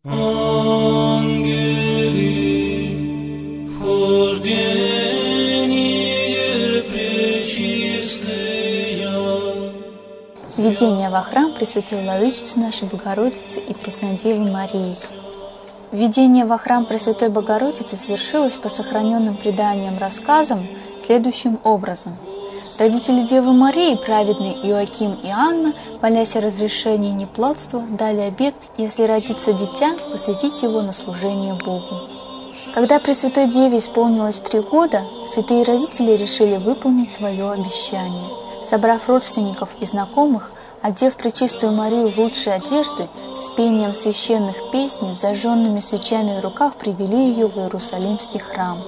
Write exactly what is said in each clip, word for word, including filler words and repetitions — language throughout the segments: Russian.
Ангели, вхождение пречистые. Введение во храм Пресвятой Владычицы нашей Богородицы и Преснодевы Марии. Введение во храм Пресвятой Богородицы совершилось по сохраненным преданиям рассказам следующим образом. Родители Девы Марии, праведные Иоаким и Анна, молясь о разрешении неплодства, дали обет, если родится дитя, посвятить его на служение Богу. Когда Пресвятой Деве исполнилось три года, святые родители решили выполнить свое обещание. Собрав родственников и знакомых, одев Пречистую Марию в лучшие одежды, с пением священных песней, с зажженными свечами в руках привели ее в Иерусалимский храм.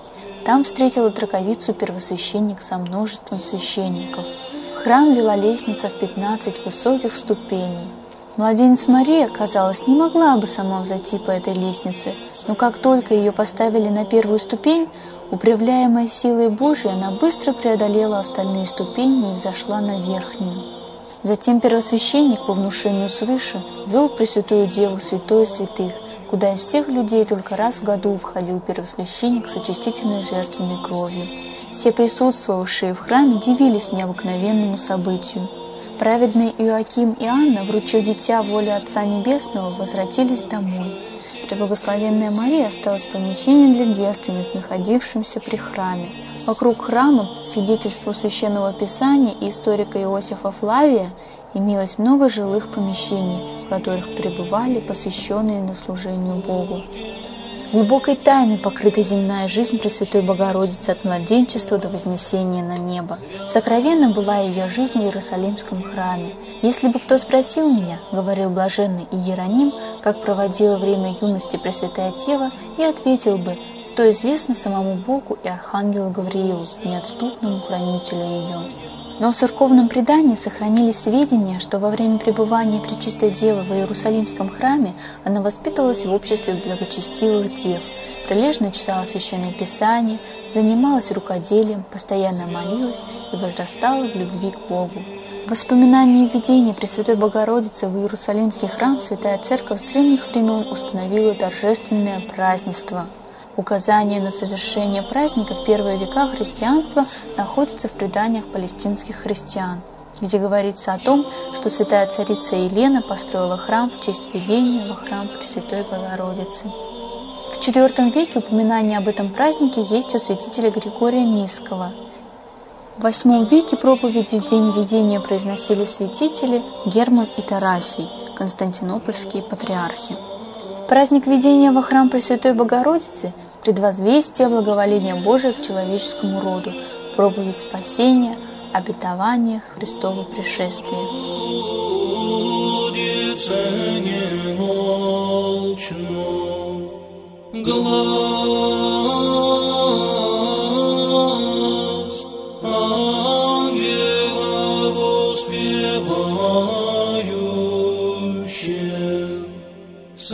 Там встретила троковицу первосвященник со множеством священников. В храм вела лестница в пятнадцать высоких ступеней. Младенец Мария, казалось, не могла бы сама взойти по этой лестнице, но как только ее поставили на первую ступень, управляемая силой Божией, она быстро преодолела остальные ступени и взошла на верхнюю. Затем первосвященник по внушению свыше вел Пресвятую Деву в святое святых, куда из всех людей только раз в году входил первосвященник с очистительной жертвенной кровью. Все присутствовавшие в храме дивились необыкновенному событию. Праведные Иоаким и Анна, вручив дитя воле Отца Небесного, возвратились домой. Преблагословенная Мария осталась в помещении для девственниц, находившемся при храме. Вокруг храма, свидетельству Священного Писания и историка Иосифа Флавия, имелось много жилых помещений, в которых пребывали посвященные на служению Богу. Глубокой тайной покрыта земная жизнь Пресвятой Богородицы от младенчества до вознесения на небо. Сокровенна была ее жизнь в Иерусалимском храме. «Если бы кто спросил меня, — говорил блаженный Иероним, — как проводила время юности Пресвятая Дева, я ответил бы, то известно самому Богу и архангелу Гавриилу, неотступному хранителю ее». Но в церковном предании сохранились сведения, что во время пребывания Пречистой Девы в Иерусалимском храме она воспитывалась в обществе благочестивых дев, прилежно читала Священное Писание, занималась рукоделием, постоянно молилась и возрастала в любви к Богу. В воспоминании введения Пресвятой Богородицы в Иерусалимский храм Святая Церковь с древних времен установила торжественное празднество. Указание на совершение праздника в первые века христианства находится в преданиях палестинских христиан, где говорится о том, что святая царица Елена построила храм в честь введения во храм Пресвятой Богородицы. В четвёртом веке упоминание об этом празднике есть у святителя Григория Нисского. В восьмом веке проповеди в день введения произносили святители Герман и Тарасий, константинопольские патриархи. Праздник введения во храм Пресвятой Богородицы – предвозвестие благоволения Божия к человеческому роду, проповедь спасения, обетование Христова пришествия. Глаз ангела воспевающих с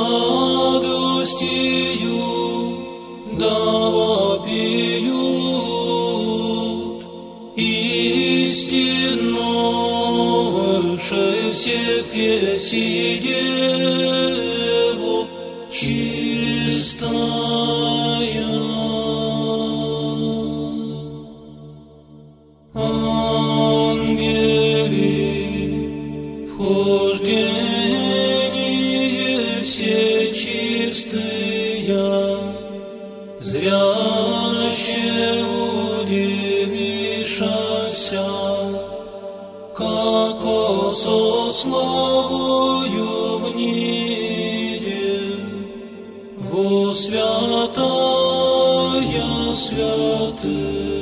радостью да вопиют, истинно выше всех еси Деву чистая. Ангели, вхождение все чистые, зряще удивишася, како со славою в небе, во святая святых.